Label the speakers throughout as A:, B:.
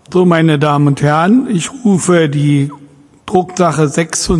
A: So, meine Damen und Herren, ich rufe die Drucksache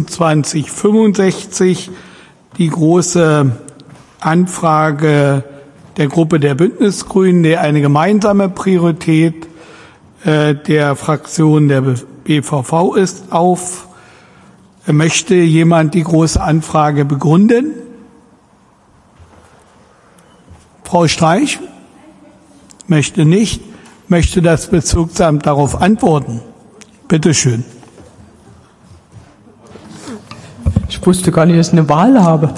A: 2665, die große Anfrage der Gruppe der Bündnisgrünen, die eine gemeinsame Priorität der Fraktion der BVV ist, auf. Möchte jemand die große Anfrage begründen? Frau Streich? Möchte nicht. Möchte das Bezirksamt darauf antworten? Bitte schön.
B: Ich wusste gar nicht, dass ich eine Wahl habe.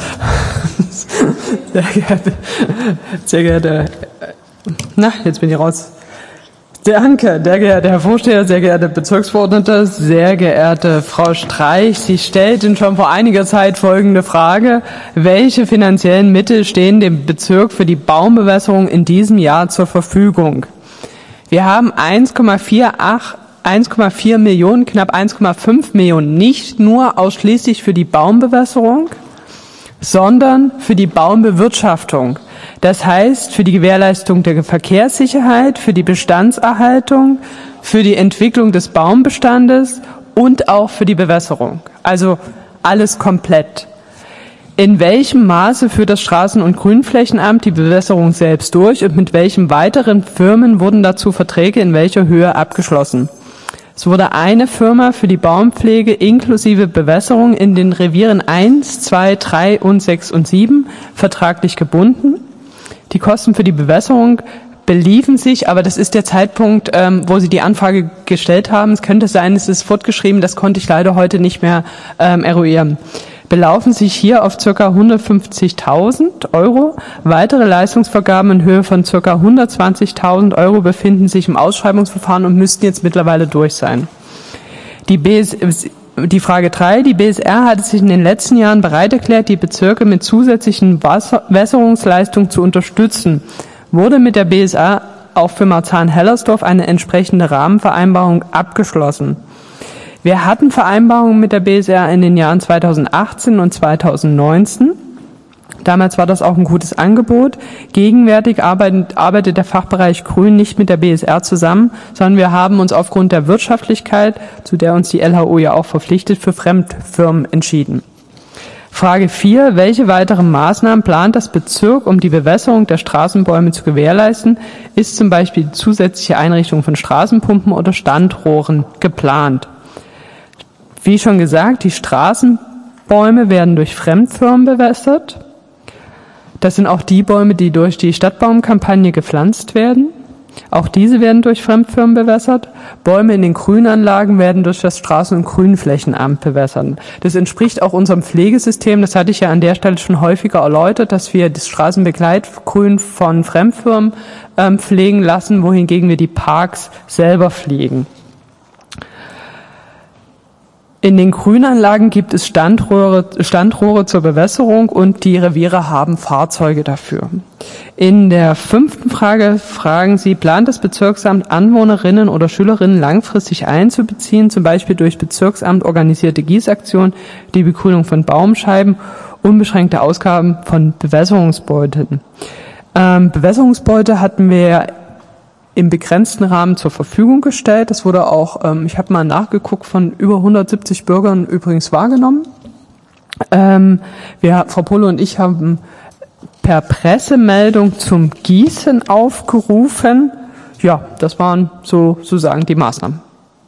B: Sehr geehrte, jetzt bin ich raus. Danke, sehr geehrter Herr Vorsteher, sehr geehrte Bezirksverordnete, sehr geehrte Frau Streich. Sie stellten schon vor einiger Zeit folgende Frage: Welche finanziellen Mittel stehen dem Bezirk für die Baumbewässerung in diesem Jahr zur Verfügung? Wir haben 1,4 Millionen, knapp 1,5 Millionen, nicht nur ausschließlich für die Baumbewässerung, sondern für die Baumbewirtschaftung. Das heißt, für die Gewährleistung der Verkehrssicherheit, für die Bestandserhaltung, für die Entwicklung des Baumbestandes und auch für die Bewässerung. Also alles komplett. In welchem Maße führt das Straßen- und Grünflächenamt die Bewässerung selbst durch und mit welchen weiteren Firmen wurden dazu Verträge in welcher Höhe abgeschlossen? Es wurde eine Firma für die Baumpflege inklusive Bewässerung in den Revieren 1, 2, 3 und 6 und 7 vertraglich gebunden. Die Kosten für die Bewässerung beliefen sich, aber das ist der Zeitpunkt, wo Sie die Anfrage gestellt haben. Es könnte sein, es ist fortgeschrieben, das konnte ich leider heute nicht mehr eruieren. Belaufen sich hier auf ca. 150.000 Euro. Weitere Leistungsvergaben in Höhe von ca. 120.000 Euro befinden sich im Ausschreibungsverfahren und müssten jetzt mittlerweile durch sein. Die Frage 3. Die BSR hat sich in den letzten Jahren bereit erklärt, die Bezirke mit zusätzlichen Wässerungsleistungen zu unterstützen. Wurde mit der BSR auch für Marzahn-Hellersdorf eine entsprechende Rahmenvereinbarung abgeschlossen. Wir hatten Vereinbarungen mit der BSR in den Jahren 2018 und 2019. Damals war das auch ein gutes Angebot. Gegenwärtig arbeitet der Fachbereich Grün nicht mit der BSR zusammen, sondern wir haben uns aufgrund der Wirtschaftlichkeit, zu der uns die LHO ja auch verpflichtet, für Fremdfirmen entschieden. Frage 4. Welche weiteren Maßnahmen plant das Bezirk, um die Bewässerung der Straßenbäume zu gewährleisten? Ist zum Beispiel die zusätzliche Einrichtung von Straßenpumpen oder Standrohren geplant? Wie schon gesagt, die Straßenbäume werden durch Fremdfirmen bewässert. Das sind auch die Bäume, die durch die Stadtbaumkampagne gepflanzt werden. Auch diese werden durch Fremdfirmen bewässert. Bäume in den Grünanlagen werden durch das Straßen- und Grünflächenamt bewässert. Das entspricht auch unserem Pflegesystem. Das hatte ich ja an der Stelle schon häufiger erläutert, dass wir das Straßenbegleitgrün von Fremdfirmen pflegen lassen, wohingegen wir die Parks selber pflegen. In den Grünanlagen gibt es Standrohre zur Bewässerung und die Reviere haben Fahrzeuge dafür. In der 5. Frage fragen Sie, plant das Bezirksamt Anwohnerinnen oder Schülerinnen langfristig einzubeziehen, zum Beispiel durch Bezirksamt organisierte Gießaktionen, die Begrünung von Baumscheiben, unbeschränkte Ausgaben von Bewässerungsbeuteln. Bewässerungsbeute hatten wir im begrenzten Rahmen zur Verfügung gestellt. Das wurde auch, ich habe mal nachgeguckt, von über 170 Bürgern übrigens wahrgenommen. Frau Pohle und ich haben per Pressemeldung zum Gießen aufgerufen. Ja, das waren sozusagen die Maßnahmen.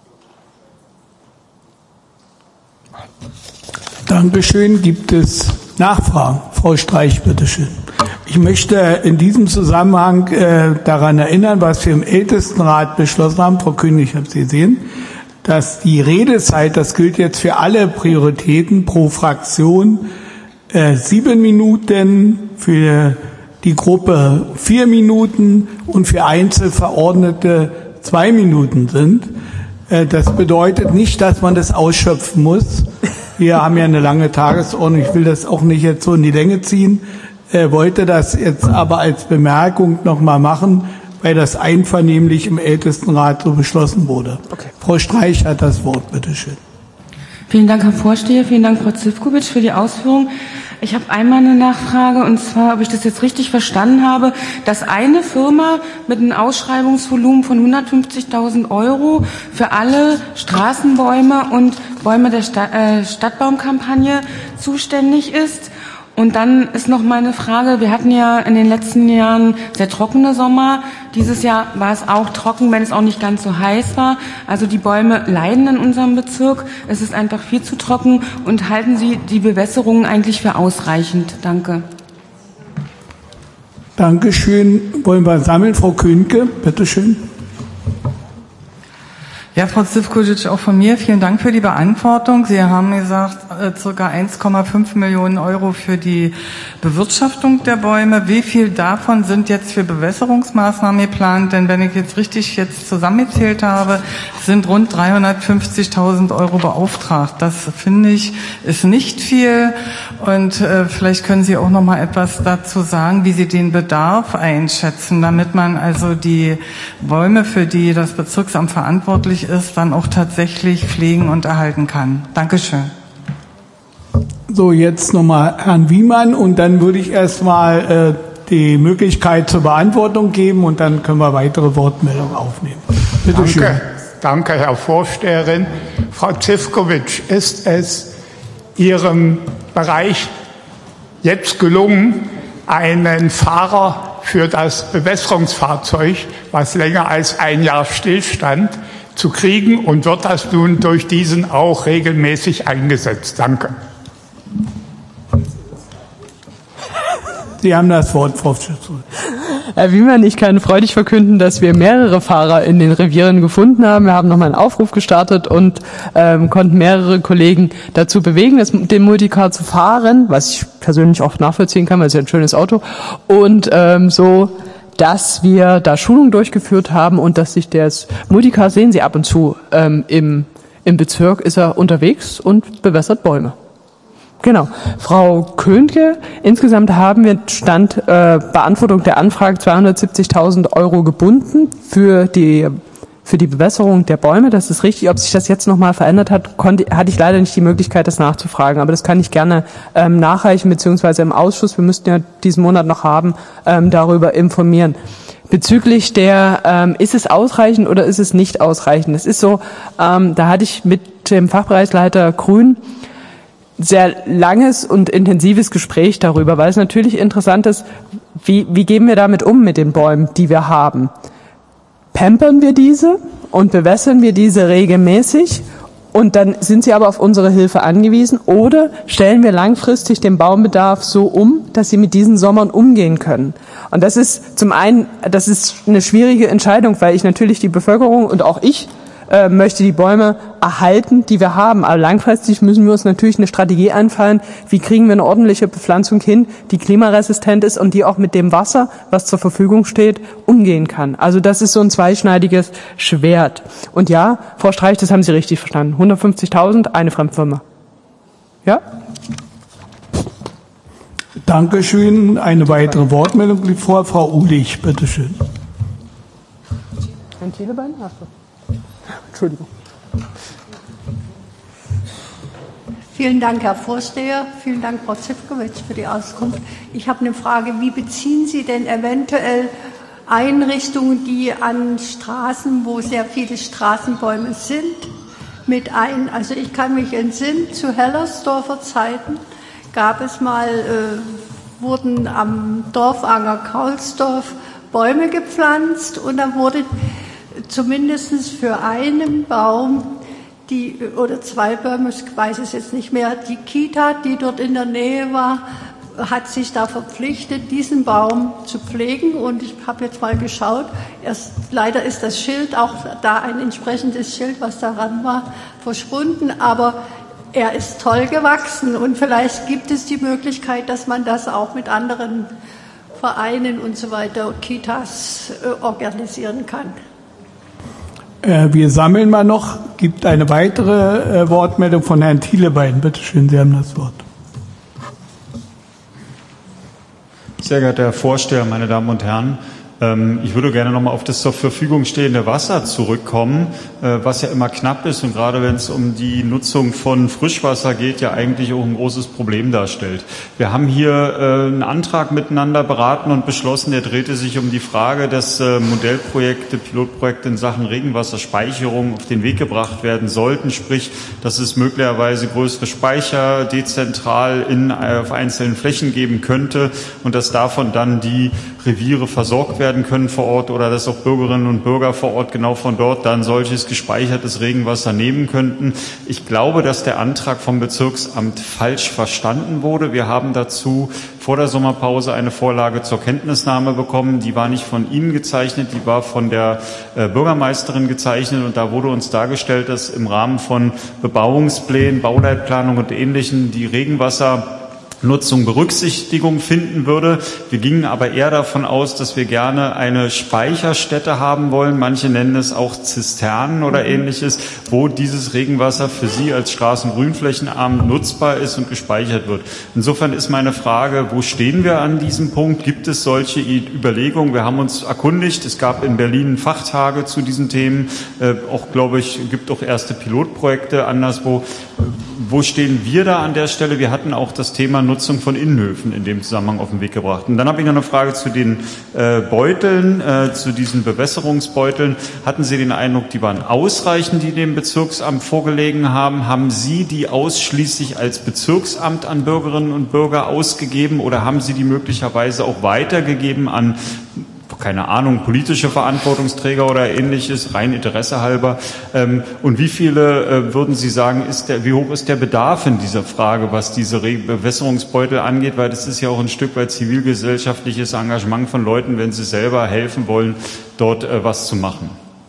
A: Dankeschön. Gibt es Nachfragen? Frau Streich, bitteschön. Ich möchte in diesem Zusammenhang daran erinnern, was wir im Ältestenrat beschlossen haben. Frau König, ich habe Sie gesehen, dass die Redezeit, das gilt jetzt für alle Prioritäten pro Fraktion, 7 Minuten, für die Gruppe 4 Minuten und für Einzelverordnete 2 Minuten sind. Das bedeutet nicht, dass man das ausschöpfen muss. Wir haben ja eine lange Tagesordnung. Ich will das auch nicht jetzt so in die Länge ziehen. Wollte das jetzt aber als Bemerkung nochmal machen, weil das einvernehmlich im Ältestenrat so beschlossen wurde. Okay. Frau Streich hat das Wort, bitteschön.
C: Vielen Dank, Herr Vorsteher. Vielen Dank, Frau Zivkovic, für die Ausführung. Ich habe einmal eine Nachfrage, und zwar, ob ich das jetzt richtig verstanden habe, dass eine Firma mit einem Ausschreibungsvolumen von 150.000 € für alle Straßenbäume und Bäume der Stadtbaumkampagne zuständig ist. Und dann ist noch meine Frage, wir hatten ja in den letzten Jahren sehr trockene Sommer. Dieses Jahr war es auch trocken, wenn es auch nicht ganz so heiß war. Also die Bäume leiden in unserem Bezirk. Es ist einfach viel zu trocken. Und halten Sie die Bewässerung eigentlich für ausreichend? Danke.
A: Dankeschön. Wollen wir sammeln? Frau Könke, bitteschön.
D: Ja, Frau Zivkovic, auch von mir vielen Dank für die Beantwortung. Sie haben gesagt, ca. 1,5 Millionen € für die Bewirtschaftung der Bäume. Wie viel davon sind jetzt für Bewässerungsmaßnahmen geplant? Denn wenn ich jetzt richtig zusammengezählt habe, sind rund 350.000 € beauftragt. Das finde ich ist nicht viel. Und vielleicht können Sie auch noch mal etwas dazu sagen, wie Sie den Bedarf einschätzen, damit man also die Bäume, für die das Bezirksamt verantwortlich ist, dann auch tatsächlich pflegen und erhalten kann. Dankeschön.
A: So, jetzt nochmal Herrn Wiemann, und dann würde ich erstmal die Möglichkeit zur Beantwortung geben, und dann können wir weitere Wortmeldungen aufnehmen. Bitte schön.
E: Danke, Herr Vorsteherin. Frau Zivkovic, ist es Ihrem Bereich jetzt gelungen, einen Fahrer für das Bewässerungsfahrzeug, was länger als ein Jahr stillstand, zu kriegen, und wird das nun durch diesen auch regelmäßig eingesetzt? Danke.
A: Sie haben das Wort, Frau Schützel.
B: Herr Wiemann, ich kann freudig verkünden, dass wir mehrere Fahrer in den Revieren gefunden haben. Wir haben nochmal einen Aufruf gestartet und konnten mehrere Kollegen dazu bewegen, den Multicar zu fahren, was ich persönlich auch nachvollziehen kann, weil es ja ein schönes Auto. Und so, dass wir da Schulungen durchgeführt haben und dass sich das Multicar, sehen Sie ab und zu im Bezirk, ist er unterwegs und bewässert Bäume. Genau. Frau Könke, insgesamt haben wir Stand Beantwortung der Anfrage 270.000 € gebunden für die Bewässerung der Bäume. Das ist richtig. Ob sich das jetzt nochmal verändert hat, hatte ich leider nicht die Möglichkeit, das nachzufragen. Aber das kann ich gerne nachreichen, beziehungsweise im Ausschuss, wir müssten ja diesen Monat noch haben, darüber informieren. Bezüglich der, ist es ausreichend oder ist es nicht ausreichend? Es ist so, da hatte ich mit dem Fachbereichsleiter Grün sehr langes und intensives Gespräch darüber, weil es natürlich interessant ist, wie gehen wir damit um mit den Bäumen, die wir haben? Pampern wir diese und bewässern wir diese regelmäßig und dann sind sie aber auf unsere Hilfe angewiesen, oder stellen wir langfristig den Baumbedarf so um, dass sie mit diesen Sommern umgehen können? Und das ist zum einen, das ist eine schwierige Entscheidung, weil ich natürlich die Bevölkerung und auch ich möchte die Bäume erhalten, die wir haben. Aber langfristig müssen wir uns natürlich eine Strategie einfallen, wie kriegen wir eine ordentliche Bepflanzung hin, die klimaresistent ist und die auch mit dem Wasser, was zur Verfügung steht, umgehen kann. Also das ist so ein zweischneidiges Schwert. Und ja, Frau Streich, das haben Sie richtig verstanden. 150.000, eine Fremdfirma. Ja?
A: Dankeschön. Eine weitere Wortmeldung liegt vor. Frau Ulich, bitteschön.
B: Ein Telebein? Hast du? Entschuldigung.
F: Vielen Dank, Herr Vorsteher. Vielen Dank, Frau Zivkovic, für die Auskunft. Ich habe eine Frage. Wie beziehen Sie denn eventuell Einrichtungen, die an Straßen, wo sehr viele Straßenbäume sind, mit ein? Also ich kann mich entsinnen, zu Hellersdorfer Zeiten gab es mal, wurden am Dorfanger Kaulsdorf Bäume gepflanzt, und da wurde zumindest für einen Baum oder zwei Bäume, ich weiß es jetzt nicht mehr, die Kita, die dort in der Nähe war, hat sich da verpflichtet, diesen Baum zu pflegen. Und ich habe jetzt mal geschaut, leider ist das Schild, auch da ein entsprechendes Schild, was daran war, verschwunden, aber er ist toll gewachsen, und vielleicht gibt es die Möglichkeit, dass man das auch mit anderen Vereinen und so weiter, Kitas organisieren kann.
A: Wir sammeln mal noch. Gibt eine weitere Wortmeldung von Herrn Thielebein. Bitte schön, Sie haben das Wort.
G: Sehr geehrter Herr Vorsteher, meine Damen und Herren, Ich würde gerne nochmal auf das zur Verfügung stehende Wasser zurückkommen, was ja immer knapp ist und gerade wenn es um die Nutzung von Frischwasser geht, ja eigentlich auch ein großes Problem darstellt. Wir haben hier einen Antrag miteinander beraten und beschlossen, der drehte sich um die Frage, dass Modellprojekte, Pilotprojekte in Sachen Regenwasserspeicherung auf den Weg gebracht werden sollten, sprich, dass es möglicherweise größere Speicher dezentral auf einzelnen Flächen geben könnte und dass davon dann die Reviere versorgt werden können vor Ort oder dass auch Bürgerinnen und Bürger vor Ort genau von dort dann solches gespeichertes Regenwasser nehmen könnten. Ich glaube, dass der Antrag vom Bezirksamt falsch verstanden wurde. Wir haben dazu vor der Sommerpause eine Vorlage zur Kenntnisnahme bekommen. Die war nicht von Ihnen gezeichnet, die war von der Bürgermeisterin gezeichnet und da wurde uns dargestellt, dass im Rahmen von Bebauungsplänen, Bauleitplanung und Ähnlichem die Regenwassernutzung Berücksichtigung finden würde. Wir gingen aber eher davon aus, dass wir gerne eine Speicherstätte haben wollen. Manche nennen es auch Zisternen oder Ähnliches, wo dieses Regenwasser für Sie als straßengrünflächenarm nutzbar ist und gespeichert wird. Insofern ist meine Frage, wo stehen wir an diesem Punkt? Gibt es solche Überlegungen? Wir haben uns erkundigt. Es gab in Berlin Fachtage zu diesen Themen. Auch, glaube ich, gibt auch erste Pilotprojekte anderswo. Wo stehen wir da an der Stelle? Wir hatten auch das Thema Nutzung von Innenhöfen in dem Zusammenhang auf den Weg gebracht. Und dann habe ich noch eine Frage zu den Beuteln, zu diesen Bewässerungsbeuteln. Hatten Sie den Eindruck, die waren ausreichend, die dem Bezirksamt vorgelegen haben? Haben Sie die ausschließlich als Bezirksamt an Bürgerinnen und Bürger ausgegeben oder haben Sie die möglicherweise auch weitergegeben an, keine Ahnung, politische Verantwortungsträger oder Ähnliches, rein Interesse halber? Und wie viele, würden Sie sagen, wie hoch ist der Bedarf in dieser Frage, was diese Bewässerungsbeutel angeht? Weil das ist ja auch ein Stück weit zivilgesellschaftliches Engagement von Leuten, wenn sie selber helfen wollen, dort was zu machen.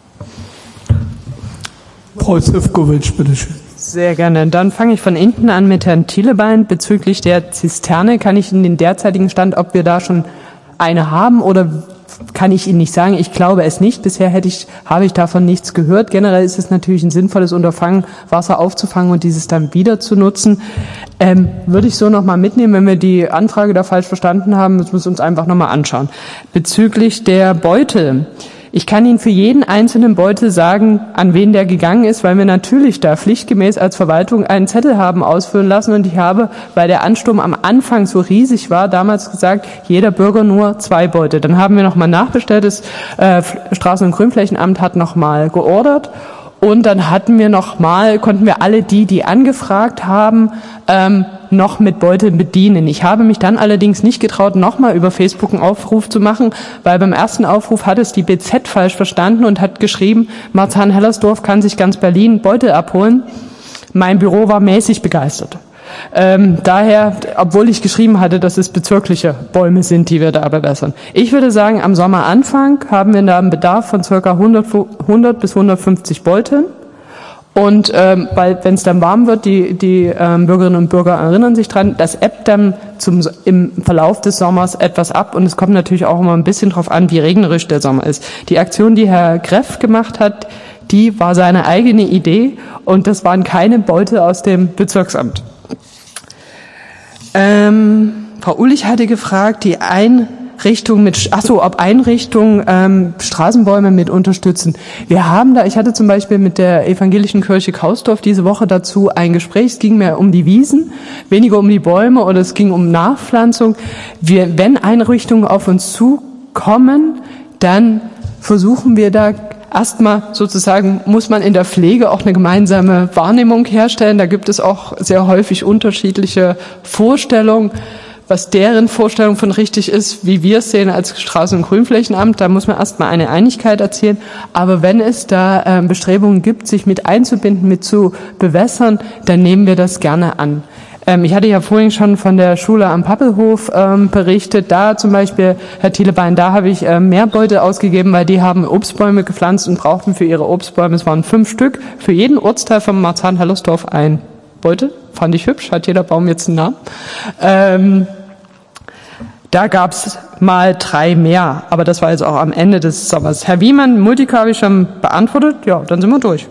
A: Frau Zivkovic, bitteschön.
B: Sehr gerne. Dann fange ich von hinten an mit Herrn Thielebein. Bezüglich der Zisterne kann ich Ihnen den derzeitigen Stand, ob wir da schon eine haben oder kann ich Ihnen nicht sagen. Ich glaube es nicht. Bisher habe ich davon nichts gehört. Generell ist es natürlich ein sinnvolles Unterfangen, Wasser aufzufangen und dieses dann wieder zu nutzen. Würde ich so nochmal mitnehmen, wenn wir die Anfrage da falsch verstanden haben, müssen wir es uns einfach nochmal anschauen. Bezüglich der Beutel. Ich kann Ihnen für jeden einzelnen Beutel sagen, an wen der gegangen ist, weil wir natürlich da pflichtgemäß als Verwaltung einen Zettel haben ausfüllen lassen und ich habe, weil der Ansturm am Anfang so riesig war, damals gesagt, jeder Bürger nur 2 Beutel. Dann haben wir nochmal nachbestellt, das Straßen- und Grünflächenamt hat nochmal geordert und dann konnten wir alle die angefragt haben, noch mit Beuteln bedienen. Ich habe mich dann allerdings nicht getraut, nochmal über Facebook einen Aufruf zu machen, weil beim ersten Aufruf hat es die BZ falsch verstanden und hat geschrieben, Marzahn-Hellersdorf kann sich ganz Berlin Beutel abholen. Mein Büro war mäßig begeistert. Daher, obwohl ich geschrieben hatte, dass es bezirkliche Bäume sind, die wir da bewässern. Ich würde sagen, am Sommeranfang haben wir da einen Bedarf von ca. 100 bis 150 Beuteln. Und weil wenn es dann warm wird, die Bürgerinnen und Bürger erinnern sich dran, das ebbt dann im Verlauf des Sommers etwas ab und es kommt natürlich auch immer ein bisschen drauf an, wie regnerisch der Sommer ist. Die Aktion, die Herr Greff gemacht hat, die war seine eigene Idee und das waren keine Beutel aus dem Bezirksamt. Frau Ulich hatte gefragt, ob Einrichtungen Straßenbäume mit unterstützen. Wir haben ich hatte zum Beispiel mit der evangelischen Kirche Kausdorf diese Woche dazu ein Gespräch. Es ging mehr um die Wiesen, weniger um die Bäume oder es ging um Nachpflanzung. Wenn Einrichtungen auf uns zukommen, dann versuchen wir da erstmal sozusagen, muss man in der Pflege auch eine gemeinsame Wahrnehmung herstellen. Da gibt es auch sehr häufig unterschiedliche Vorstellungen, was deren Vorstellung von richtig ist, wie wir es sehen als Straßen- und Grünflächenamt. Da muss man erstmal eine Einigkeit erzielen. Aber wenn es da Bestrebungen gibt, sich mit einzubinden, mit zu bewässern, dann nehmen wir das gerne an. Ich hatte ja vorhin schon von der Schule am Pappelhof berichtet. Da zum Beispiel, Herr Thielebein, da habe ich mehr Beutel ausgegeben, weil die haben Obstbäume gepflanzt und brauchten für ihre Obstbäume, es waren 5 Stück, für jeden Ortsteil von Marzahn-Hellersdorf ein Beutel. Fand ich hübsch, hat jeder Baum jetzt einen Namen. Da gab's mal 3 mehr, aber das war jetzt auch am Ende des Sommers. Herr Wiemann, Multica habe ich schon beantwortet. Ja, dann sind wir durch.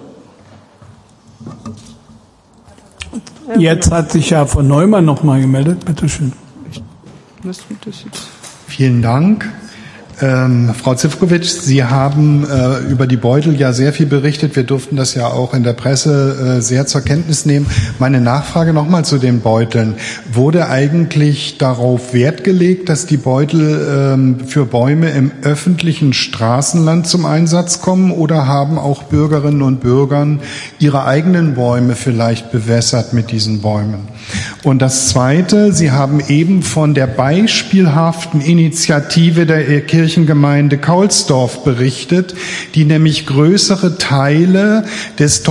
A: Jetzt hat sich ja von Neumann noch mal gemeldet. Bitte schön.
H: Vielen Dank. Frau Zivkovic, Sie haben über die Beutel ja sehr viel berichtet. Wir durften das ja auch in der Presse sehr zur Kenntnis nehmen. Meine Nachfrage nochmal zu den Beuteln. Wurde eigentlich darauf Wert gelegt, dass die Beutel für Bäume im öffentlichen Straßenland zum Einsatz kommen, oder haben auch Bürgerinnen und Bürger ihre eigenen Bäume vielleicht bewässert mit diesen Bäumen? Und das Zweite, Sie haben eben von der beispielhaften Initiative der Kirchengemeinde Kaulsdorf berichtet, die nämlich größere Teile des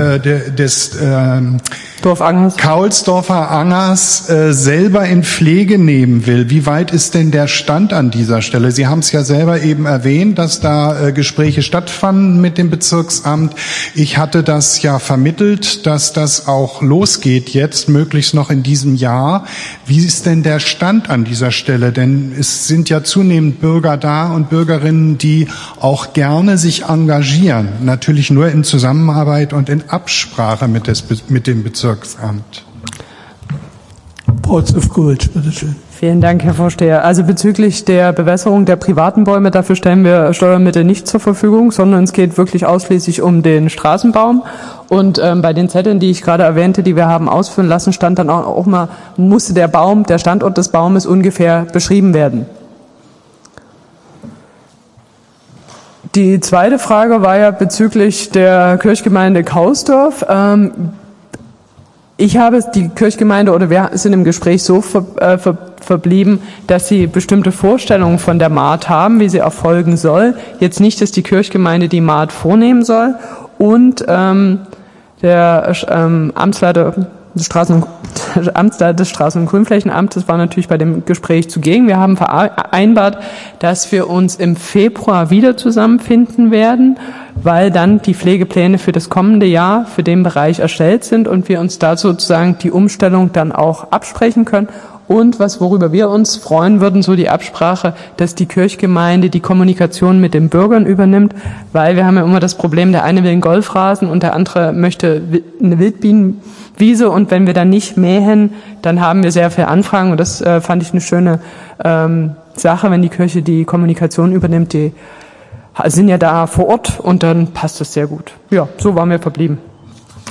H: Kaulsdorfer Angers selber in Pflege nehmen will. Wie weit ist denn der Stand an dieser Stelle? Sie haben es ja selber eben erwähnt, dass da Gespräche stattfanden mit dem Bezirksamt. Ich hatte das ja vermittelt, dass das auch losgeht jetzt, möglichst noch in diesem Jahr. Wie ist denn der Stand an dieser Stelle? Denn es sind ja zunehmend Bürger da und Bürgerinnen, die auch gerne sich engagieren. Natürlich nur in Zusammenarbeit und in Absprache mit dem Bezirksamt.
A: Frau Zivkovic, bitteschön.
B: Vielen Dank, Herr Vorsteher. Also bezüglich der Bewässerung der privaten Bäume, dafür stellen wir Steuermittel nicht zur Verfügung, sondern es geht wirklich ausschließlich um den Straßenbaum. Und bei den Zetteln, die ich gerade erwähnte, die wir haben ausfüllen lassen, stand dann auch mal, musste der Standort des Baumes ungefähr beschrieben werden. Die zweite Frage war ja bezüglich der Kirchgemeinde Kaulsdorf. Ich habe die Kirchgemeinde, oder wir sind im Gespräch so verblieben, dass sie bestimmte Vorstellungen von der Maat haben, wie sie erfolgen soll. Jetzt nicht, dass die Kirchgemeinde die Maat vornehmen soll. Und der Amtsleiter des Straßen- und Grünflächenamtes war natürlich bei dem Gespräch zugegen. Wir haben vereinbart, dass wir uns im Februar wieder zusammenfinden werden, weil dann die Pflegepläne für das kommende Jahr für den Bereich erstellt sind und wir uns da sozusagen die Umstellung dann auch absprechen können. Und worüber wir uns freuen würden, so die Absprache, dass die Kirchgemeinde die Kommunikation mit den Bürgern übernimmt, weil wir haben ja immer das Problem, der eine will einen Golfrasen und der andere möchte eine Wildbienenwiese, und wenn wir dann nicht mähen, dann haben wir sehr viele Anfragen, und das fand ich eine schöne Sache, wenn die Kirche die Kommunikation übernimmt, die sind ja da vor Ort, und dann passt das sehr gut. Ja, so waren wir verblieben.